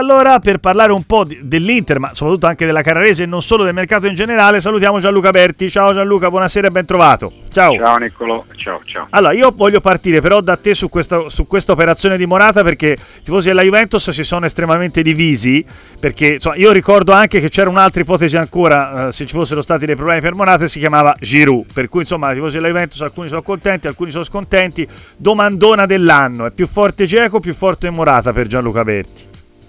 allora per parlare un po' dell'Inter, ma soprattutto anche della Carrarese e non solo del mercato in generale, salutiamo Gianluca Berti. Ciao Gianluca, buonasera e ben trovato. Ciao. Ciao Niccolò, ciao. Allora, io voglio partire però da te su questa operazione di Morata, perché i tifosi della Juventus si sono estremamente divisi, perché insomma, io ricordo anche che c'era un'altra ipotesi ancora, se ci fossero stati dei problemi per Morata, si chiamava Giroud, per cui insomma i tifosi della Juventus alcuni sono contenti, alcuni sono scontenti. Domandona dell'anno: è più forte Dzeko o più forte Morata per Gianluca Berti?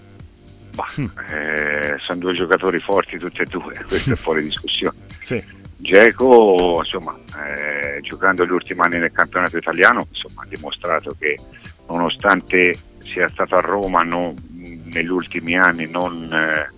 Sono due giocatori forti tutti e due, questo è fuori discussione. Sì. Dzeko, insomma, giocando gli ultimi anni nel campionato italiano, insomma, ha dimostrato che nonostante sia stato a Roma negli ultimi anni non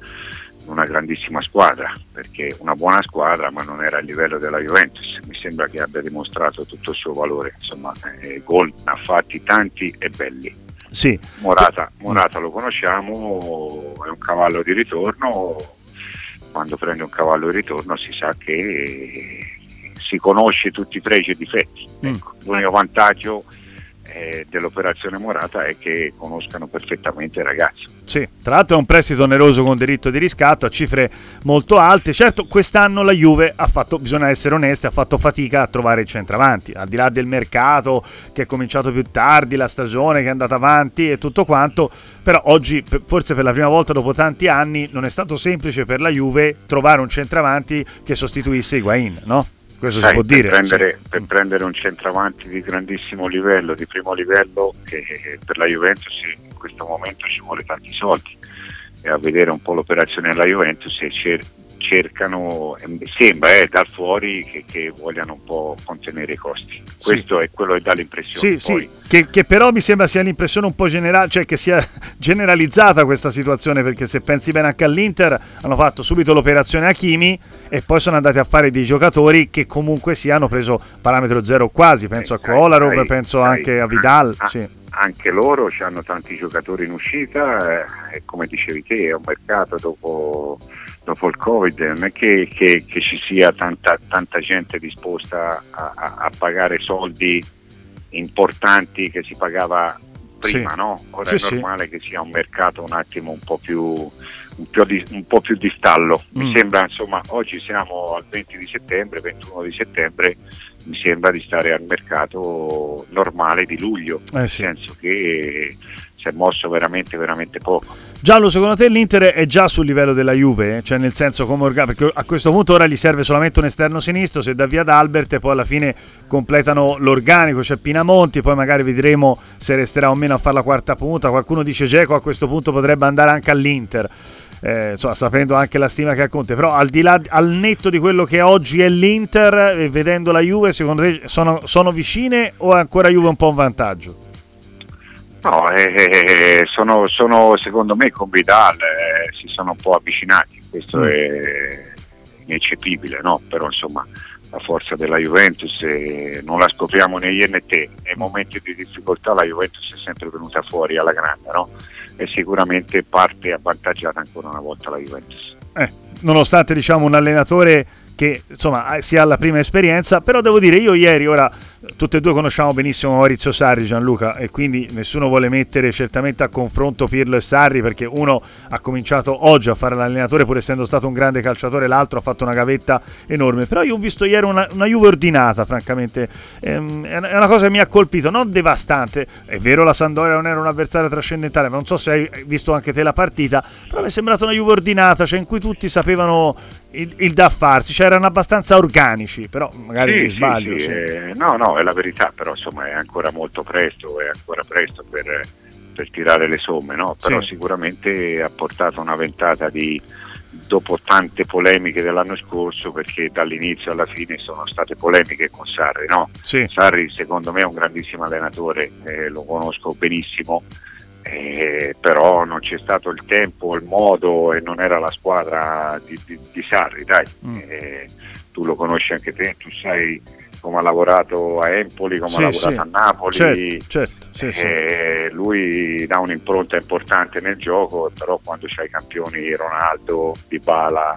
una grandissima squadra, perché una buona squadra, ma non era a livello della Juventus. Mi sembra che abbia dimostrato tutto il suo valore, insomma, gol ha fatti tanti e belli. Sì. Morata lo conosciamo, è un cavallo di ritorno. Quando prende un cavallo di ritorno si sa che si conosce tutti i pregi e i difetti. Ecco, l'unico vantaggio dell'operazione Morata è che conoscano perfettamente il ragazzo. Sì, tra l'altro è un prestito oneroso con diritto di riscatto a cifre molto alte. Certo, quest'anno la Juve ha fatto, bisogna essere onesti, ha fatto fatica a trovare il centravanti, al di là del mercato che è cominciato più tardi, la stagione che è andata avanti e tutto quanto, però oggi forse per la prima volta dopo tanti anni non è stato semplice per la Juve trovare un centravanti che sostituisse Higuaín, no? Questo si può dire. Per prendere un centravanti di grandissimo livello, di primo livello, che per la Juventus in questo momento ci vuole tanti soldi, e a vedere un po' l'operazione della Juventus cercano, sembra dal fuori che vogliano un po' contenere i costi. Questo è quello che dà l'impressione. Sì, che però mi sembra sia l'impressione un po' generale, cioè che sia generalizzata questa situazione, perché se pensi bene anche all'Inter hanno fatto subito l'operazione Hakimi e poi sono andati a fare dei giocatori che comunque hanno preso parametro zero quasi, penso a Kolarov, penso anche a Vidal. Sì. Anche loro hanno tanti giocatori in uscita, e come dicevi te è un mercato dopo il Covid, non è che ci sia tanta gente disposta a pagare soldi importanti che si pagava prima, no? Ora è normale che sia un mercato un attimo un po' più di stallo. Mi sembra, insomma, oggi siamo al 20 di settembre, 21 di settembre, mi sembra di stare al mercato normale di luglio, nel senso che si è mosso veramente poco. Giallo, secondo te l'Inter è già sul livello della Juve? Cioè nel senso come perché a questo punto ora gli serve solamente un esterno sinistro, se dà via D'Albert e poi alla fine completano l'organico, c'è Pinamonti, poi magari vedremo se resterà o meno a fare la quarta punta. Qualcuno dice Dzeko a questo punto potrebbe andare anche all'Inter, insomma, sapendo anche la stima che ha Conte, però al di là, al netto di quello che oggi è l'Inter e vedendo la Juve, secondo te sono vicine o è ancora Juve un po' un vantaggio? No, sono secondo me con Vidal si sono un po' avvicinati, questo è ineccepibile, no? Però insomma la forza della Juventus non la scopriamo né io né te, nei momenti di difficoltà la Juventus è sempre venuta fuori alla grande, no? E sicuramente parte avvantaggiata ancora una volta la Juventus. Nonostante diciamo un allenatore che insomma si ha la prima esperienza, però devo dire io ieri, ora tutti e due conosciamo benissimo Maurizio Sarri, Gianluca, e quindi nessuno vuole mettere certamente a confronto Pirlo e Sarri, perché uno ha cominciato oggi a fare l'allenatore pur essendo stato un grande calciatore, l'altro ha fatto una gavetta enorme, però io ho visto ieri una Juve ordinata, francamente, è una cosa che mi ha colpito, non devastante. È vero, la Sampdoria non era un avversario trascendentale, ma non so se hai visto anche te la partita, però mi è sembrata una Juve ordinata, cioè in cui tutti sapevano il da farsi, cioè erano abbastanza organici, però magari mi sbaglio. No, è la verità, però insomma è ancora molto presto, per tirare le somme, no? Però sicuramente ha portato una ventata dopo tante polemiche dell'anno scorso, perché dall'inizio alla fine sono state polemiche con Sarri, no? Sarri secondo me è un grandissimo allenatore, lo conosco benissimo, però non c'è stato il tempo, il modo, e non era la squadra di Sarri, dai. Tu lo conosci anche te, tu sai come ha lavorato a Empoli, come ha lavorato a Napoli, certo. Lui dà un'impronta importante nel gioco, però quando c'hai campioni Ronaldo, Dybala,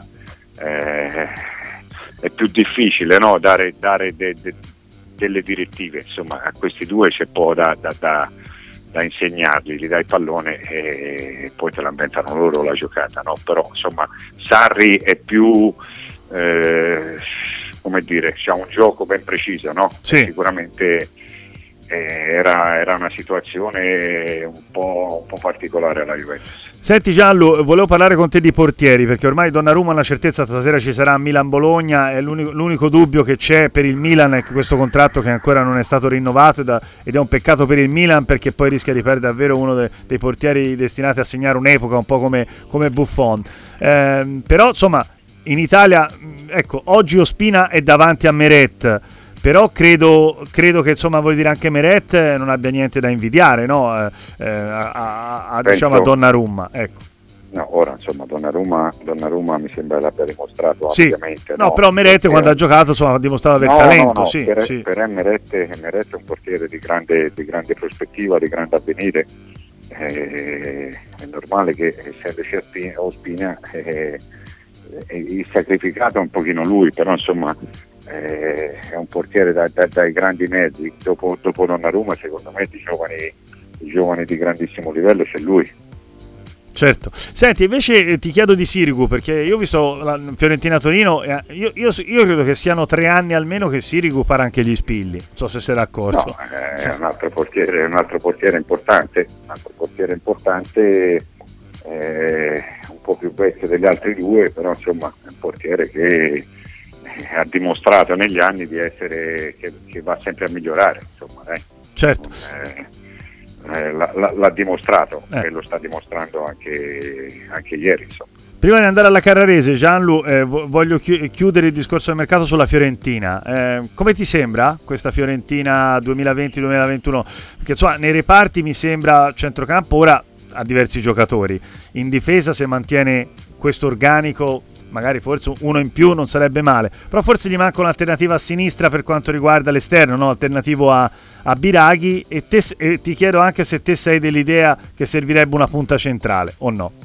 è più difficile, no? dare delle direttive, insomma a questi due c'è poco da da insegnargli, gli dai il pallone e poi te la inventano loro la giocata, no? Però insomma Sarri è più come dire, c'ha un gioco ben preciso, no? Sì. Sicuramente era una situazione un po' particolare alla Juventus. Senti Gianlu, volevo parlare con te di portieri, perché ormai Donnarumma ha una certezza, stasera ci sarà Milan-Bologna, e l'unico dubbio che c'è per il Milan è questo contratto che ancora non è stato rinnovato, ed è un peccato per il Milan, perché poi rischia di perdere davvero uno dei portieri destinati a segnare un'epoca, un po' come Buffon. Però insomma in Italia, ecco, oggi Ospina è davanti a Meret, però credo che insomma, vuol dire, anche Meret non abbia niente da invidiare, no? Diciamo a Donnarumma, ecco. No, ora insomma Donnarumma mi sembra l'abbia dimostrato ampiamente. No, però Meret quando ha giocato insomma, ha dimostrato aver talento. No, sì. Per Meret è un portiere di grande prospettiva, di grande avvenire. È normale che essendoci Ospina il sacrificato è un pochino lui, però insomma è un portiere dai grandi mezzi. Dopo Donnarumma secondo me di giovani di grandissimo livello c'è lui. Certo. Senti, invece ti chiedo di Sirigu, perché io ho visto la Fiorentina-Torino, io credo che siano 3 anni almeno che Sirigu para anche gli spilli, non so se sei d'accordo. No, è un altro portiere importante, un po' più vecchio degli altri due, però insomma è un portiere che ha dimostrato negli anni di essere che va sempre a migliorare, insomma, certo. L'ha dimostrato e lo sta dimostrando anche ieri, insomma. Prima di andare alla Carrarese, Gianlu, voglio chiudere il discorso del mercato sulla Fiorentina. Come ti sembra questa Fiorentina 2020-2021? Perché insomma, nei reparti mi sembra centrocampo ora ha diversi giocatori, in difesa se mantiene questo organico magari forse uno in più non sarebbe male, però forse gli manca un'alternativa a sinistra per quanto riguarda l'esterno, no? Alternativo a Biraghi, e ti chiedo anche se te sei dell'idea che servirebbe una punta centrale o no.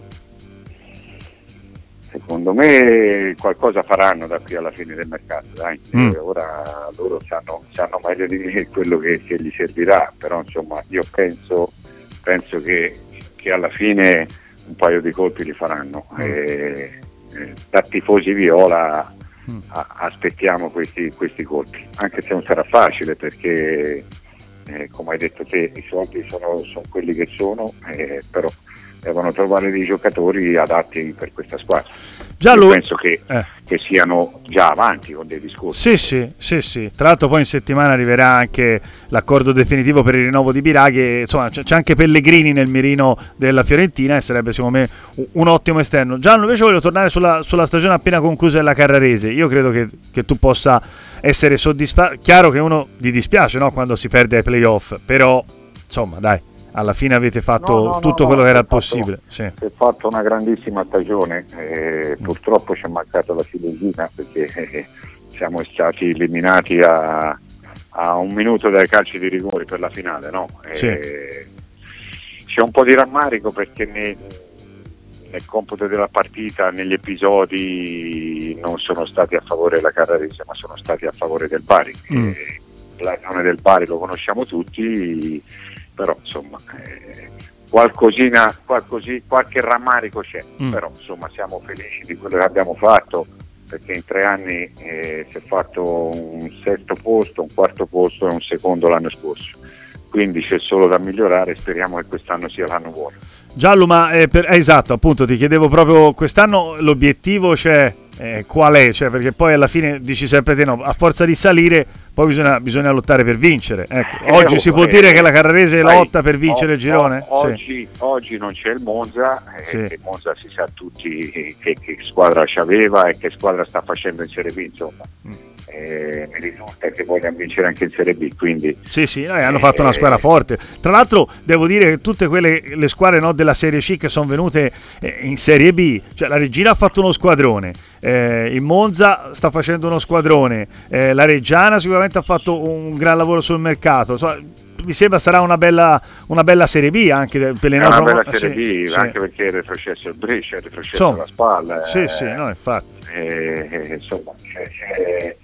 Secondo me qualcosa faranno da qui alla fine del mercato, dai. Ora loro sanno meglio di me quello che gli servirà, però insomma io penso che alla fine un paio di colpi li faranno. Da tifosi viola aspettiamo questi colpi, anche se non sarà facile, perché come hai detto te i soldi sono quelli che sono, però devono trovare dei giocatori adatti per questa squadra. Io penso che siano già avanti con dei discorsi. Sì. Tra l'altro poi in settimana arriverà anche l'accordo definitivo per il rinnovo di Biraghi, insomma c'è anche Pellegrini nel mirino della Fiorentina e sarebbe secondo me un ottimo esterno. Gianlu, invece voglio tornare sulla stagione appena conclusa della Carrarese. Io credo che tu possa essere soddisfatto. Chiaro che uno gli dispiace, no, quando si perde ai playoff, però insomma dai, alla fine avete fatto tutto quello che era possibile. Si è fatto una grandissima stagione, purtroppo ci è mancata la ciliegina, perché siamo stati eliminati a 1 minuto dai calci di rigore per la finale, no? C'è un po' di rammarico perché nel computo della partita, negli episodi, non sono stati a favore della Carrarese, ma sono stati a favore del Bari. L'azione del Bari lo conosciamo tutti, però insomma qualche rammarico c'è, però insomma siamo felici di quello che abbiamo fatto, perché in 3 anni si è fatto un 7º posto, un 4º posto e un 2º l'anno scorso, quindi c'è solo da migliorare. Speriamo che quest'anno sia l'anno buono. Giallo, ma esatto, appunto ti chiedevo proprio quest'anno l'obiettivo qual è? Cioè, perché poi alla fine dici sempre te no, a forza di salire poi bisogna lottare per vincere. Ecco, oggi si può dire che la Carrarese lotta per vincere il girone? Oggi non c'è il Monza, il Monza si sa tutti che squadra c'aveva e che squadra sta facendo in Serie B, insomma. Mi risulta che vogliano vincere anche in Serie B, quindi sì, hanno fatto una squadra forte. Tra l'altro devo dire che tutte le squadre, no, della Serie C che sono venute in Serie B, cioè la Regina ha fatto uno squadrone, il Monza sta facendo uno squadrone, la Reggiana sicuramente ha fatto un gran lavoro sul mercato. Mi sembra sarà una bella Serie B anche per le nostre. Una bella Serie B, anche perché è retrocesso il Brescia, è retrocesso la Spalla. No, infatti. Insomma c'è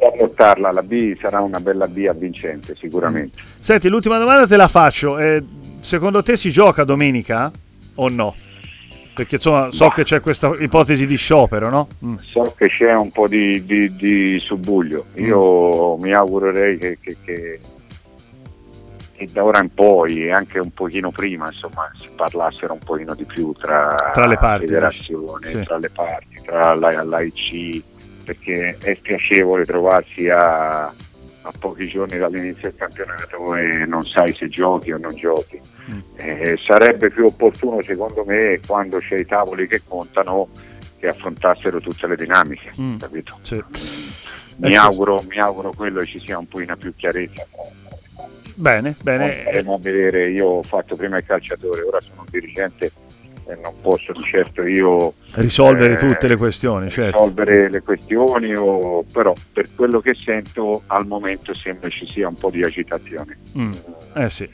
portarla, la B sarà una bella B avvincente sicuramente. Senti, l'ultima domanda te la faccio, secondo te si gioca domenica o no? Perché insomma so che c'è questa ipotesi di sciopero, no? So che c'è un po' di subbuglio, io mi augurerei che da ora in poi e anche un pochino prima, insomma, si parlassero un pochino di più tra le parti, federazione, sì, tra le parti, tra l'AIC, perché è spiacevole trovarsi a pochi giorni dall'inizio del campionato e non sai se giochi o non giochi. Sarebbe più opportuno, secondo me, quando c'è i tavoli che contano, che affrontassero tutte le dinamiche, capito? Sì. Mi auguro quello, e ci sia un pochino più chiarezza. Bene. Andremo a vedere. Io ho fatto prima il calciatore, ora sono un dirigente e non posso certo io risolvere tutte le questioni, certo. Risolvere le questioni, però per quello che sento al momento sembra ci sia un po' di agitazione. Sì.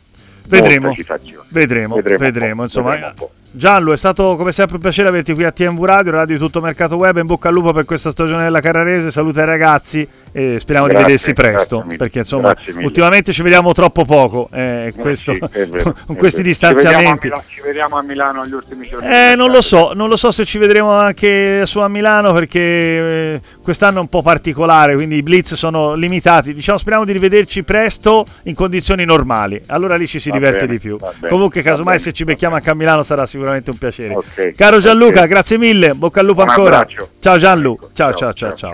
Vedremo. Insomma, Gianlu, è stato come sempre un piacere averti qui a TMV Radio, Radio Tutto Mercato Web. In bocca al lupo per questa stagione della Carrarese. Saluta ai ragazzi e speriamo di vedersi presto, perché insomma ultimamente ci vediamo troppo poco, con questi distanziamenti. Ci vediamo a Milano agli ultimi giorni. Non lo so se ci vedremo anche su a Milano, perché quest'anno è un po' particolare, quindi i blitz sono limitati. Diciamo, speriamo di rivederci presto in condizioni normali, allora lì ci si diverte di più. Comunque casomai se ci becchiamo anche a Milano sarà sicuramente un piacere. Caro Gianluca, grazie mille, bocca al lupo ancora. Ciao Gianlu, ciao.